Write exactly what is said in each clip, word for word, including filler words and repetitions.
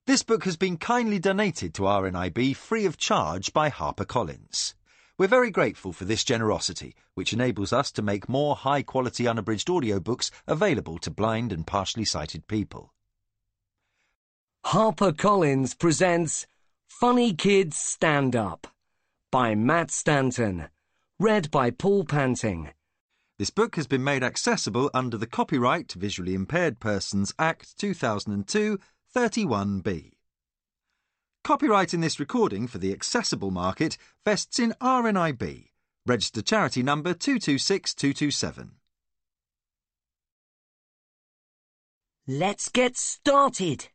This book has been kindly donated to R N I B free of charge by HarperCollins. We're very grateful for this generosity, which enables us to make more high-quality unabridged audiobooks available to blind and partially sighted people. HarperCollins presents Funny Kids Stand Up by Matt Stanton, read by Paul Panting. This book has been made accessible under the Copyright Visually Impaired Persons Act two thousand two, thirty-one B. Copyright in this recording for the accessible market vests in R N I B, registered charity number two two six two two seven. Let's get started.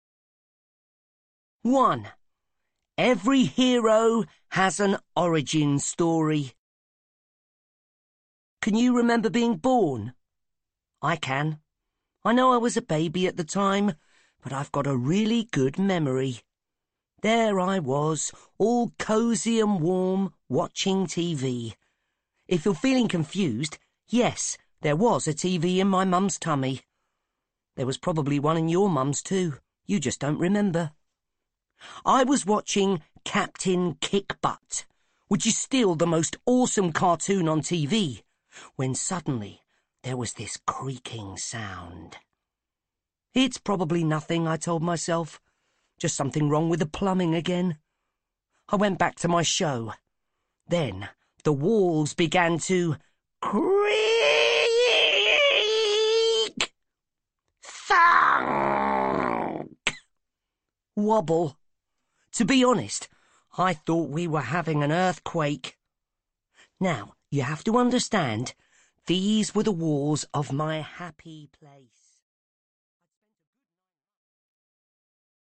one. Every hero has an origin story. Can you remember being born? I can. I know I was a baby at the time, but I've got a really good memory. There I was, all cosy and warm, watching T V. If you're feeling confused, yes, there was a T V in my mum's tummy. There was probably one in your mum's too. You just don't remember. I was watching Captain Kickbutt, which is still the most awesome cartoon on T V, when suddenly there was this creaking sound. It's probably nothing, I told myself. Just something wrong with the plumbing again. I went back to my show. Then the walls began to creak, thunk, wobble. To be honest, I thought we were having an earthquake. Now, you have to understand, these were the walls of my happy place.